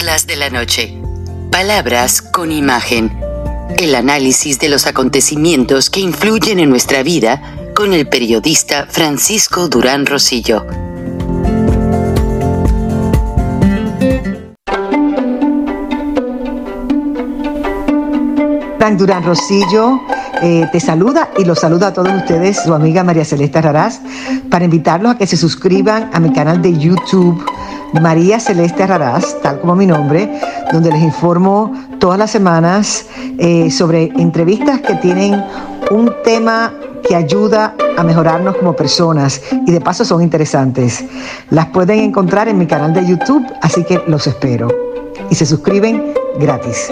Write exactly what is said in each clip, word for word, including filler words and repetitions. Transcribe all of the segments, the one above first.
Perlas de la Noche. Palabras con imagen. El análisis de los acontecimientos que influyen en nuestra vida con el periodista Francisco Durán Rosillo. Frank Durán Rosillo eh, te saluda y los saluda a todos ustedes, su amiga María Celeste Raraz, para invitarlos a que se suscriban a mi canal de YouTube, María Celeste Raraz, tal como mi nombre, donde les informo todas las semanas eh, sobre entrevistas que tienen un tema que ayuda a mejorarnos como personas y de paso son interesantes. Las pueden encontrar en mi canal de YouTube, así que los espero. Y se suscriben gratis.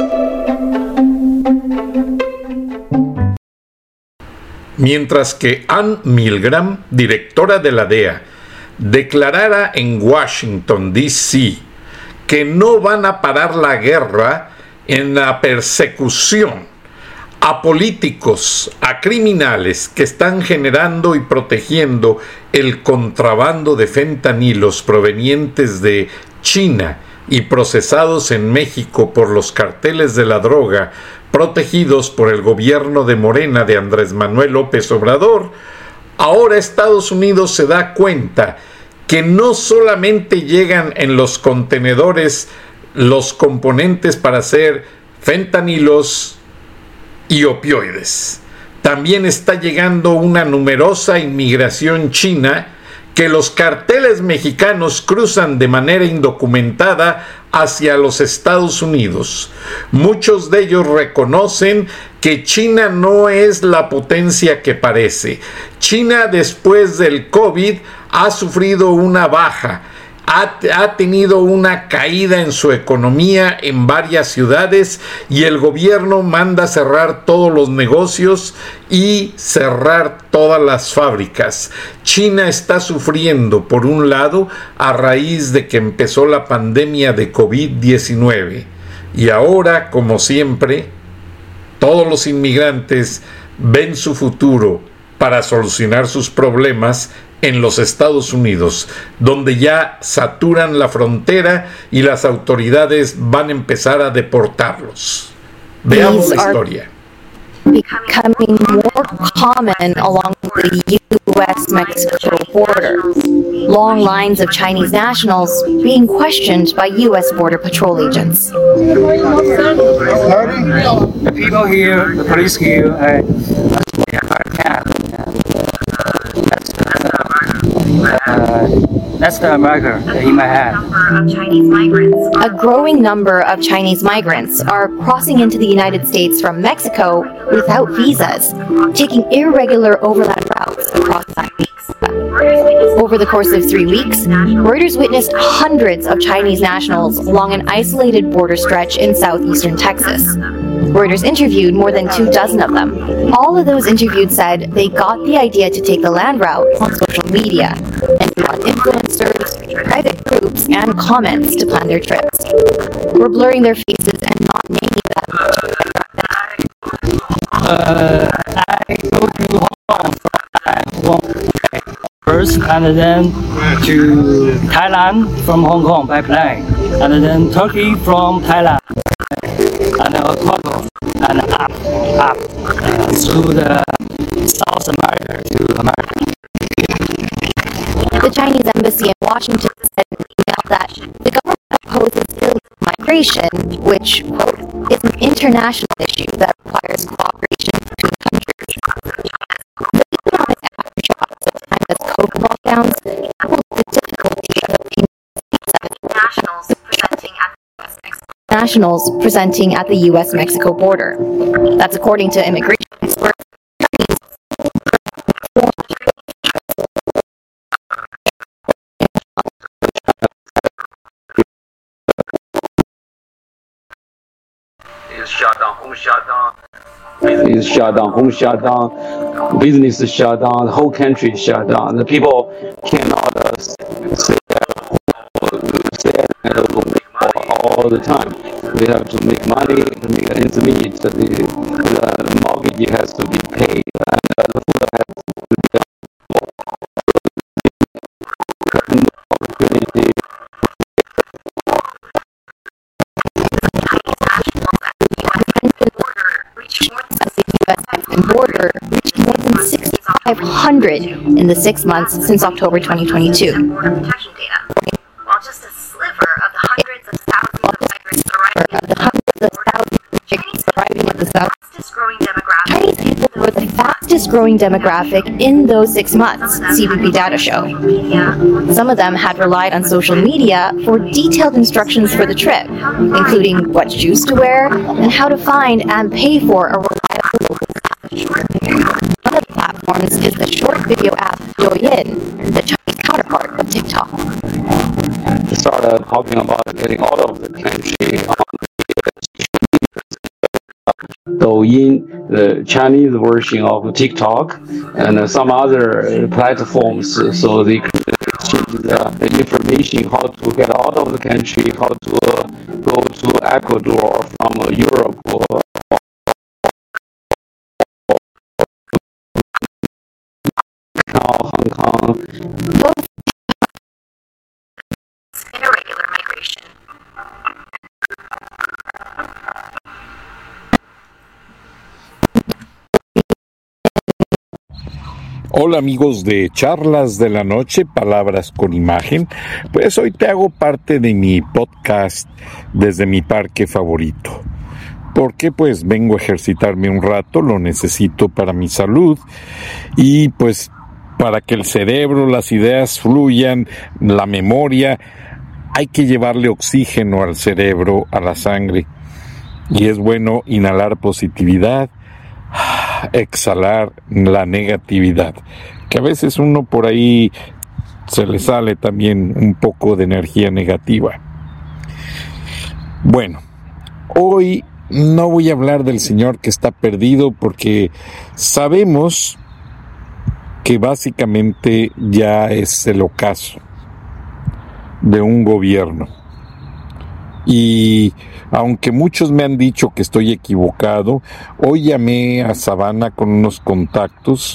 Mientras que Ann Milgram, directora de la D E A, declarara en Washington, D C que no van a parar la guerra en la persecución a políticos, a criminales que están generando y protegiendo el contrabando de fentanilos provenientes de China y procesados en México por los carteles de la droga protegidos por el gobierno de Morena de Andrés Manuel López Obrador, ahora Estados Unidos se da cuenta que no solamente llegan en los contenedores los componentes para hacer fentanilos y opioides, también está llegando una numerosa inmigración china que los carteles mexicanos cruzan de manera indocumentada hacia los Estados Unidos. Muchos de ellos reconocen que China no es la potencia que parece. China, después del COVID, ha sufrido una baja. Ha, ha tenido una caída en su economía en varias ciudades y el gobierno manda cerrar todos los negocios y cerrar todas las fábricas. China está sufriendo, por un lado, a raíz de que empezó la pandemia de COVID diecinueve. Y ahora, como siempre, todos los inmigrantes ven su futuro para solucionar sus problemas en los Estados Unidos, donde ya saturan la frontera y las autoridades van a empezar a deportarlos. Veamos la historia. Becoming more common along the U S Mexico border. Long lines of Chinese nationals being questioned by U S Border Patrol agents. The people here, the police here, uh, Uh, that's the America that he might have. A growing number of Chinese migrants are crossing into the United States from Mexico without visas, taking irregular overland routes across Mexico. Over the course of three weeks, Reuters witnessed hundreds of Chinese nationals along an isolated border stretch in southeastern Texas. Reuters interviewed more than two dozen of them. All of those interviewed said they got the idea to take the land route on social media and on influencers, private groups, and comments to plan their trips. We're blurring their faces and not naming them. Uh, I go to Hong Kong from first, and then to Thailand from Hong Kong by plane, and then Turkey from Thailand, and then Ecuador, and up, up uh, through the South America to America. The Chinese embassy in Washington said in an email that the government opposes illegal migration, which, quote, is an international issue that requires cooperation between countries. The economic aftershocks of China's COVID lockdowns coupled with the difficulty of obtaining nationals presenting at the U S nationals presenting at the U S Mexico border. That's according to immigration experts. Shut down, home shut down. Is shut down, home shut down, business is shut down, the whole country is shut down. The people cannot uh, stay at home, stay at home all, all the time. They have to make money to make ends meet. The, the mortgage has to be paid, and uh, the food has to be opportunity hundred in the six months since October twenty twenty-two. Border protection data, while just a sliver of the hundreds of thousands of migrants arriving Of the hundreds of thousands of Chinese arriving at the south, fastest growing demographic. Chinese people were the fastest growing demographic in those six months, C B P data show. Media, Some of them had relied on social media for detailed instructions for the trip, including what shoes to wear and how to find and pay for a reliable local staff. One of the platforms is the short video app Douyin, the Chinese counterpart of TikTok. They started talking about getting out of the country on Douyin, the Chinese version of TikTok, and some other platforms, so they could exchange the, the information how to get out of the country, how to uh, go to Ecuador from uh, Europe or Hong Kong. irregular migration. Hola amigos de Charlas de la Noche, Palabras con Imagen. Pues hoy te hago parte de mi podcast desde mi parque favorito. Porque pues vengo a ejercitarme un rato, lo necesito para mi salud y pues para que el cerebro, las ideas fluyan, la memoria, hay que llevarle oxígeno al cerebro, a la sangre. Y es bueno inhalar positividad, exhalar la negatividad, que a veces uno por ahí se le sale también un poco de energía negativa. Bueno, hoy no voy a hablar del señor que está perdido porque sabemos que básicamente ya es el ocaso de un gobierno. Y aunque muchos me han dicho que estoy equivocado, hoy llamé a Savannah con unos contactos.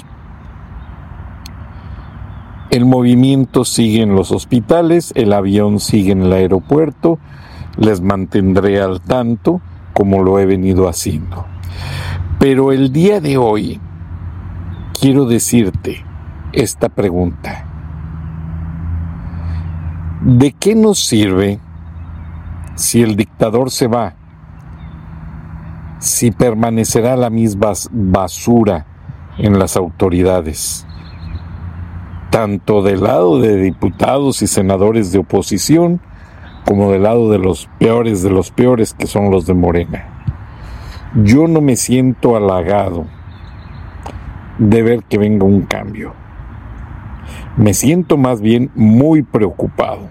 El movimiento sigue en los hospitales, el avión sigue en el aeropuerto, les mantendré al tanto como lo he venido haciendo. Pero el día de hoy quiero decirte esta pregunta. ¿De qué nos sirve si el dictador se va? Si permanecerá la misma basura en las autoridades, tanto del lado de diputados y senadores de oposición, como del lado de los peores de los peores, que son los de Morena. Yo no me siento halagado de ver que venga un cambio. Me siento más bien muy preocupado.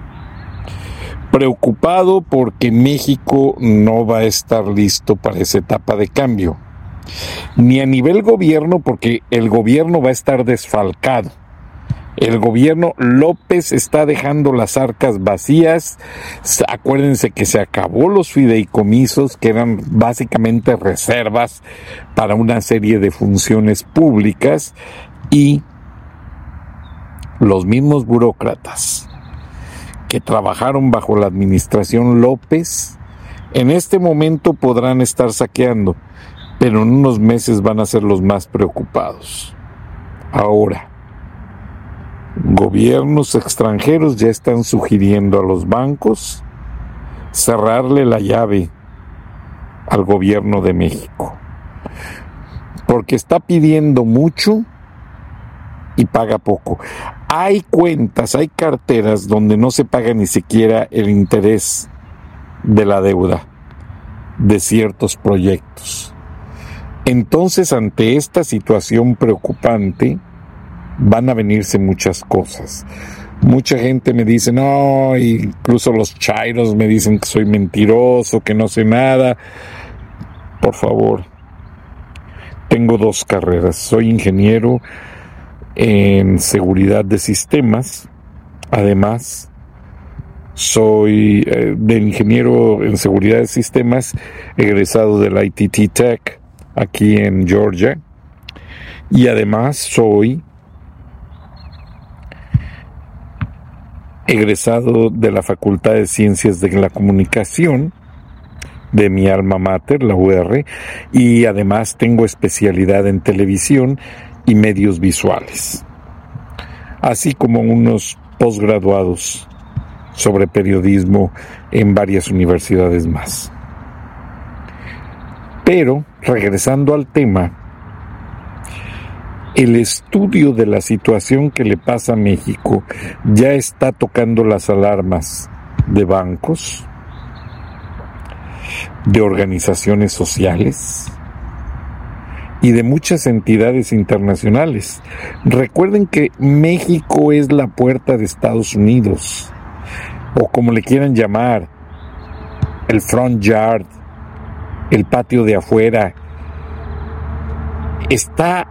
Preocupado porque México no va a estar listo para esa etapa de cambio. Ni a nivel gobierno, porque el gobierno va a estar desfalcado. El gobierno López está dejando las arcas vacías. Acuérdense que se acabó los fideicomisos, que eran básicamente reservas para una serie de funciones públicas, y los mismos burócratas que trabajaron bajo la administración López, en este momento podrán estar saqueando, pero en unos meses van a ser los más preocupados. Ahora, gobiernos extranjeros ya están sugiriendo a los bancos cerrarle la llave al gobierno de México, porque está pidiendo mucho y paga poco. Hay cuentas, hay carteras donde no se paga ni siquiera el interés de la deuda de ciertos proyectos. Entonces, ante esta situación preocupante, van a venirse muchas cosas. Mucha gente me dice, no, incluso los chairos me dicen que soy mentiroso, que no sé nada. Por favor, tengo dos carreras. Soy ingeniero en seguridad de sistemas. Además, soy eh, de ingeniero en seguridad de sistemas, egresado del I T T Tech aquí en Georgia. Y además soy egresado de la Facultad de Ciencias de la Comunicación de mi alma mater, la U R, y además tengo especialidad en televisión y medios visuales, así como unos posgraduados sobre periodismo en varias universidades más. Pero, regresando al tema, el estudio de la situación que le pasa a México ya está tocando las alarmas de bancos, de organizaciones sociales y de muchas entidades internacionales. Recuerden que México es la puerta de Estados Unidos, o como le quieran llamar, el front yard, el patio de afuera. Está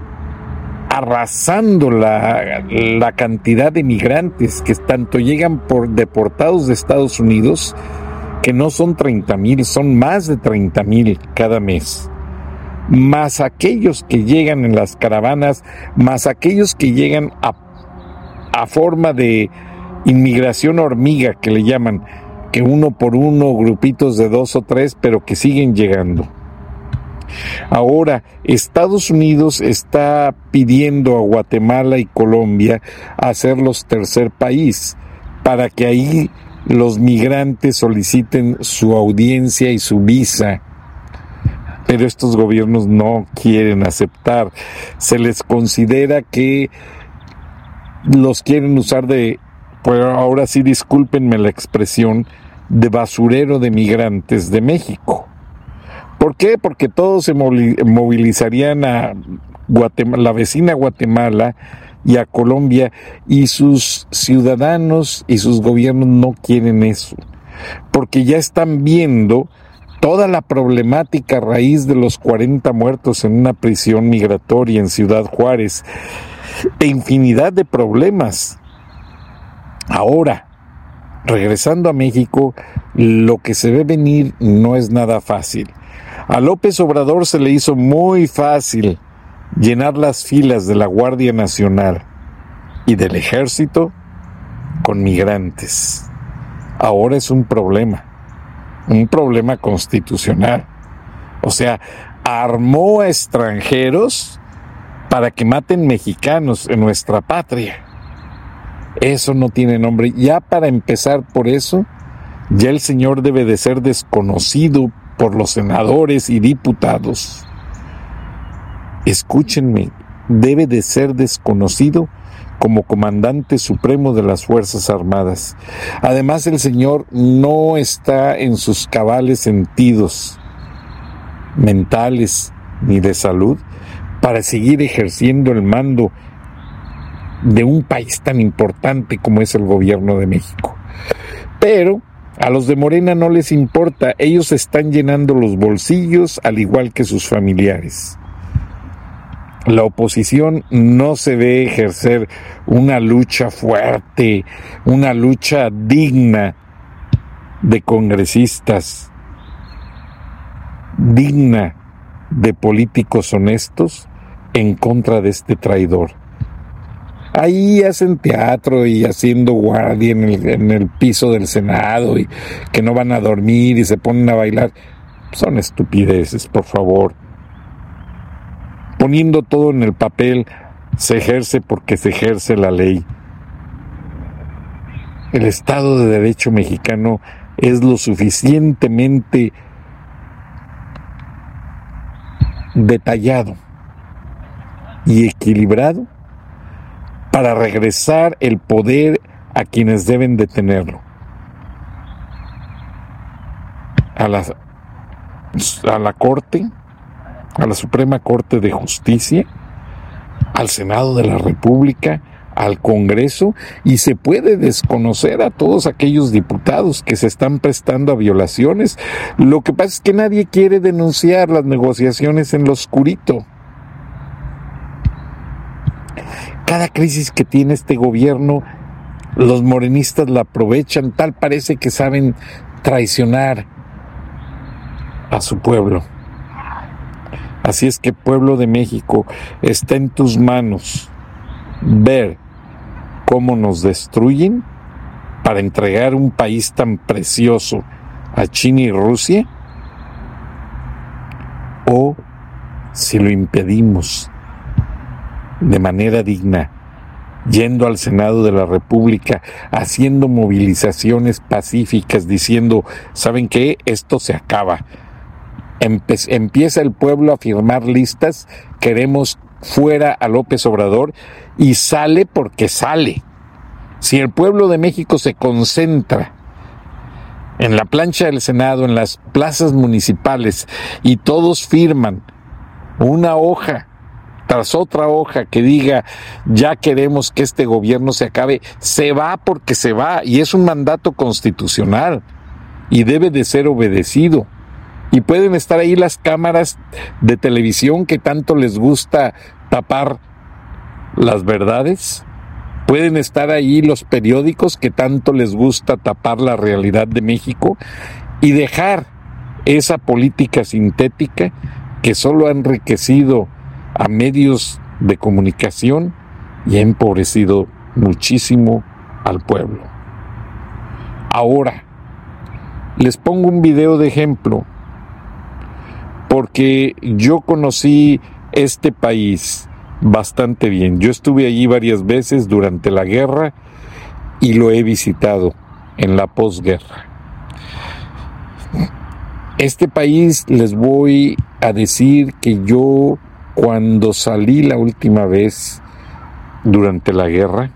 arrasando la, la cantidad de migrantes que tanto llegan por deportados de Estados Unidos, que no son treinta mil, son más de treinta mil cada mes, más aquellos que llegan en las caravanas, más aquellos que llegan a, a forma de inmigración hormiga, que le llaman, que uno por uno, grupitos de dos o tres, pero que siguen llegando. Ahora, Estados Unidos está pidiendo a Guatemala y Colombia hacerlos tercer país, para que ahí los migrantes soliciten su audiencia y su visa. Pero estos gobiernos no quieren aceptar. Se les considera que los quieren usar de, pues ahora sí, discúlpenme la expresión, de basurero de migrantes de México. ¿Por qué? Porque todos se movilizarían a Guatemala, la vecina Guatemala y a Colombia, y sus ciudadanos y sus gobiernos no quieren eso, porque ya están viendo toda la problemática a raíz de los cuarenta muertos en una prisión migratoria en Ciudad Juárez, e infinidad de problemas. Ahora, regresando a México, lo que se ve venir no es nada fácil. A López Obrador se le hizo muy fácil llenar las filas de la Guardia Nacional y del Ejército con migrantes. Ahora es un problema, un problema constitucional. O sea, armó a extranjeros para que maten mexicanos en nuestra patria. Eso no tiene nombre. Ya para empezar por eso, ya el señor debe de ser desconocido por los senadores y diputados. Escúchenme, debe de ser desconocido como comandante supremo de las Fuerzas Armadas. Además, el señor no está en sus cabales sentidos mentales ni de salud para seguir ejerciendo el mando de un país tan importante como es el gobierno de México. Pero a los de Morena no les importa, ellos están llenando los bolsillos al igual que sus familiares. La oposición no se ve ejercer una lucha fuerte, una lucha digna de congresistas, digna de políticos honestos en contra de este traidor. Ahí hacen teatro y haciendo guardia en el, en el piso del Senado, y que no van a dormir y se ponen a bailar. Son estupideces, por favor. Poniendo todo en el papel, se ejerce porque se ejerce la ley. El Estado de Derecho mexicano es lo suficientemente detallado y equilibrado para regresar el poder a quienes deben de tenerlo. A la, a la Corte, a la Suprema Corte de Justicia, al Senado de la República, al Congreso, y se puede desconocer a todos aquellos diputados que se están prestando a violaciones. Lo que pasa es que nadie quiere denunciar las negociaciones en lo oscurito. Cada crisis que tiene este gobierno, los morenistas la aprovechan, tal parece que saben traicionar a su pueblo. Así es que, pueblo de México, está en tus manos ver cómo nos destruyen para entregar un país tan precioso a China y Rusia, o si lo impedimos de manera digna, yendo al Senado de la República, haciendo movilizaciones pacíficas, diciendo, ¿saben qué? Esto se acaba. Empe- empieza el pueblo a firmar listas, queremos fuera a López Obrador, y sale porque sale. Si el pueblo de México se concentra en la plancha del Senado, en las plazas municipales, y todos firman una hoja tras otra hoja que diga ya queremos que este gobierno se acabe, se va porque se va, y es un mandato constitucional y debe de ser obedecido. Y pueden estar ahí las cámaras de televisión que tanto les gusta tapar las verdades, pueden estar ahí los periódicos que tanto les gusta tapar la realidad de México y dejar esa política sintética que solo ha enriquecido a medios de comunicación y ha empobrecido muchísimo al pueblo. Ahora, les pongo un video de ejemplo, porque yo conocí este país bastante bien. Yo estuve allí varias veces durante la guerra y lo he visitado en la posguerra. Este país, les voy a decir que yo, cuando salí la última vez durante la guerra,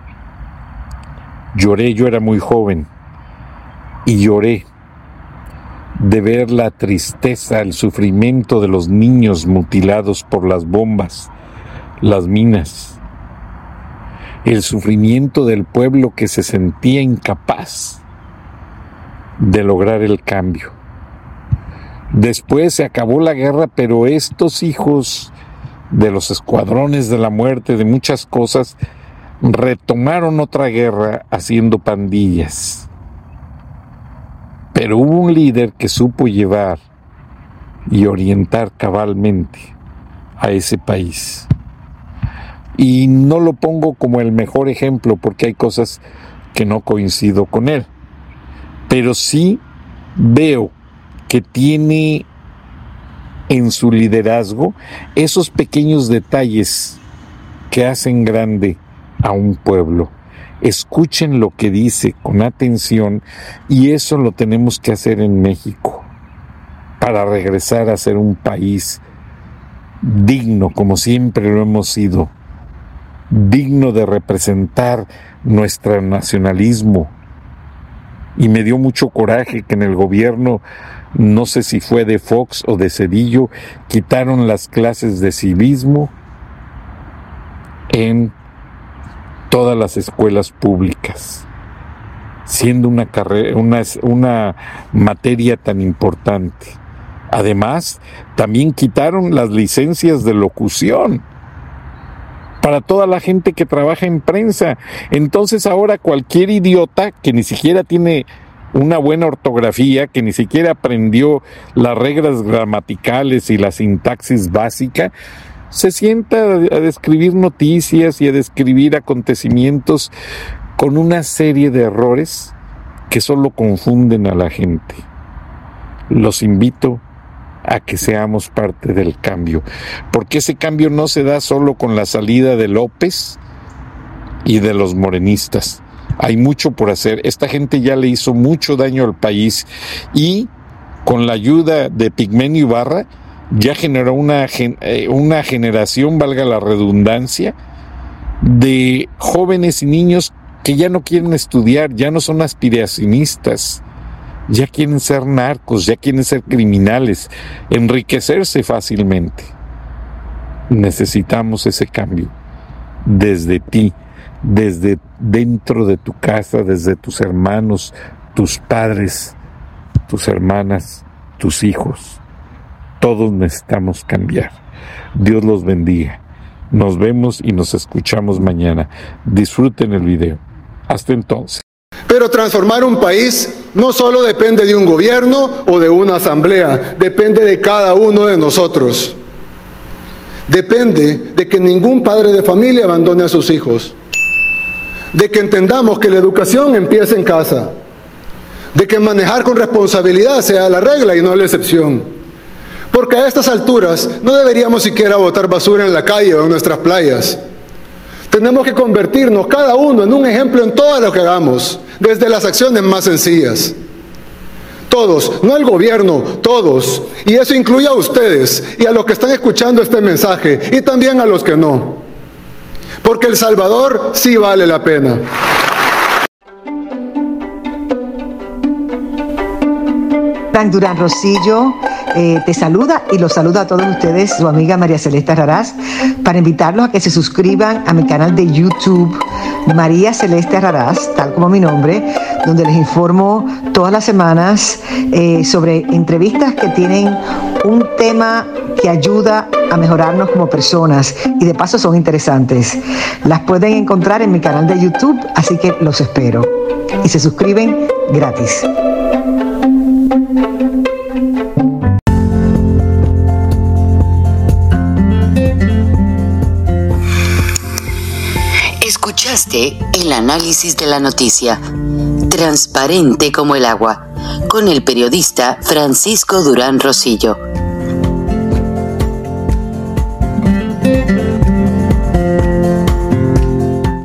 lloré. Yo era muy joven y lloré de ver la tristeza, el sufrimiento de los niños mutilados por las bombas, las minas, el sufrimiento del pueblo que se sentía incapaz de lograr el cambio. Después se acabó la guerra, pero estos hijos de los escuadrones de la muerte, de muchas cosas, retomaron otra guerra haciendo pandillas. Pero hubo un líder que supo llevar y orientar cabalmente a ese país. Y no lo pongo como el mejor ejemplo porque hay cosas que no coincido con él. Pero sí veo que tiene en su liderazgo esos pequeños detalles que hacen grande a un pueblo. Escuchen lo que dice con atención, y eso lo tenemos que hacer en México para regresar a ser un país digno, como siempre lo hemos sido, digno de representar nuestro nacionalismo. Y me dio mucho coraje que en el gobierno, no sé si fue de Fox o de Cedillo, quitaron las clases de civismo en todas las escuelas públicas, siendo una carrera, una, una materia tan importante. Además, también quitaron las licencias de locución para toda la gente que trabaja en prensa. Entonces ahora cualquier idiota que ni siquiera tiene una buena ortografía, que ni siquiera aprendió las reglas gramaticales y la sintaxis básica, se sienta a describir noticias y a describir acontecimientos con una serie de errores que solo confunden a la gente. Los invito a que seamos parte del cambio, porque ese cambio no se da solo con la salida de López y de los morenistas. Hay mucho por hacer. Esta gente ya le hizo mucho daño al país y con la ayuda de Pigmenio Ibarra ya generó una, una generación, valga la redundancia, de jóvenes y niños que ya no quieren estudiar, ya no son aspiracionistas, ya quieren ser narcos, ya quieren ser criminales, enriquecerse fácilmente. Necesitamos ese cambio desde ti, desde dentro de tu casa, desde tus hermanos, tus padres, tus hermanas, tus hijos. Todos necesitamos cambiar. Dios los bendiga. Nos vemos y nos escuchamos mañana. Disfruten el video. Hasta entonces. Pero transformar un país no solo depende de un gobierno o de una asamblea, depende de cada uno de nosotros. Depende de que ningún padre de familia abandone a sus hijos, de que entendamos que la educación empieza en casa, de que manejar con responsabilidad sea la regla y no la excepción. Porque a estas alturas no deberíamos siquiera botar basura en la calle o en nuestras playas. Tenemos que convertirnos cada uno en un ejemplo en todo lo que hagamos, desde las acciones más sencillas. Todos, no el gobierno, todos. Y eso incluye a ustedes y a los que están escuchando este mensaje y también a los que no. Porque El Salvador sí vale la pena. Frank Durán Rosillo eh, te saluda y los saluda a todos ustedes, su amiga María Celeste Raraz, para invitarlos a que se suscriban a mi canal de YouTube, María Celeste Raraz, tal como mi nombre, donde les informo todas las semanas eh, sobre entrevistas que tienen un tema que ayuda a mejorarnos como personas y de paso son interesantes. Las pueden encontrar en mi canal de YouTube, así que los espero. Y se suscriben gratis. Escuchaste el análisis de la noticia, transparente como el agua, con el periodista Francisco Durán Rosillo.